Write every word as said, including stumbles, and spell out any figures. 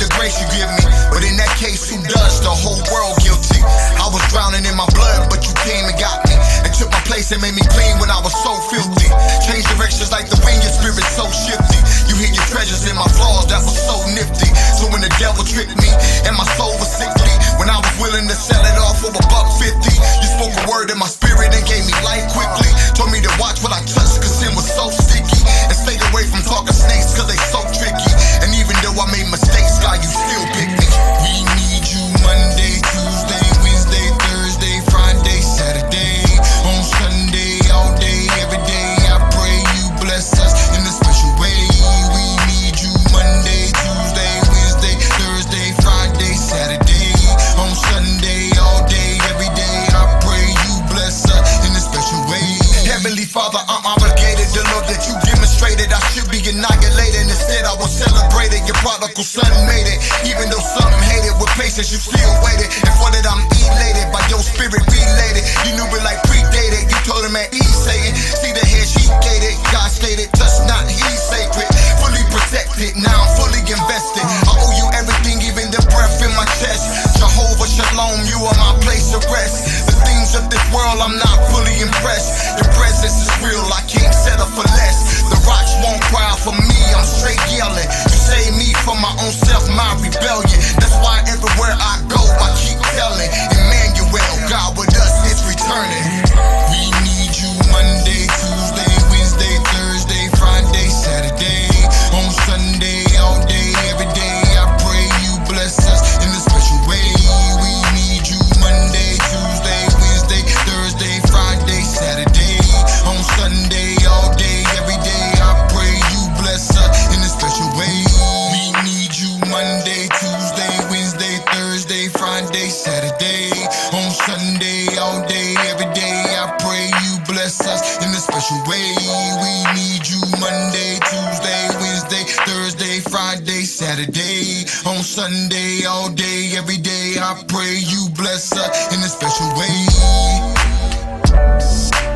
the grace you give me. But in that case, who does? The whole world guilty. I was drowning in my blood, but you came and got me, and took my place and made me clean when I was so filthy. Changed directions like the wind, your spirit so shifty. You hid your treasures in my flaws, that was so nifty. So when the devil tricked me and my soul was sickly, when I was willing to sell it off for a buck fifty, you spoke a word in my spirit and gave me life quickly. Told me to watch what I touched, cause sin was so sticky, and stay away from talking snakes, cause they so tricky. And even though I made mistakes, God, you still pick me. We need you Monday, Tuesday, Wednesday, Thursday, Friday, Saturday, on Sunday, all day, every day. I pray you bless us in a special way. We need you Monday, Tuesday, Wednesday, Thursday, Friday, Saturday, on Sunday, all day, every day. I pray you bless us in a special way. Heavenly Father, I'm obligated. The love that you demonstrated, I should be annihilated. Instead, I was celebrated. Your prodigal son made it. Even though some hated, with patience you still waited. And for that I'm elated by your spirit related. You knew it like predated. You told him at Eve saying, see the head she gated. God stated, touch not, he's sacred. Fully protected, now I'm fully invested. I owe you everything, even the breath in my chest. Jehovah Shalom, you are my place of rest. The things of this world, I'm not fully impressed. Your presence is real, I can't settle for less. The rocks won't cry for me, I'm straight yelling. You save me from my own self, my rebellion. That's why everywhere I go, I keep telling Emmanuel, God with us is returning. We need you Monday, Tuesday, Wednesday, Thursday, Friday, Saturday, on Sunday, all day, every day. I pray you bless us in a special way. We need you Monday, Tuesday, Wednesday, Thursday, Friday, Saturday, on Sunday, all day, every day. I pray you bless us in a special way. We need you Monday, Tuesday, Wednesday, Thursday, Friday, Saturday, on Sunday, all day, every day. I pray you bless us in a special way. We need you Monday, Tuesday, Wednesday, Thursday, Friday, Saturday, on Sunday, all day, every day. I pray you bless us in a special way.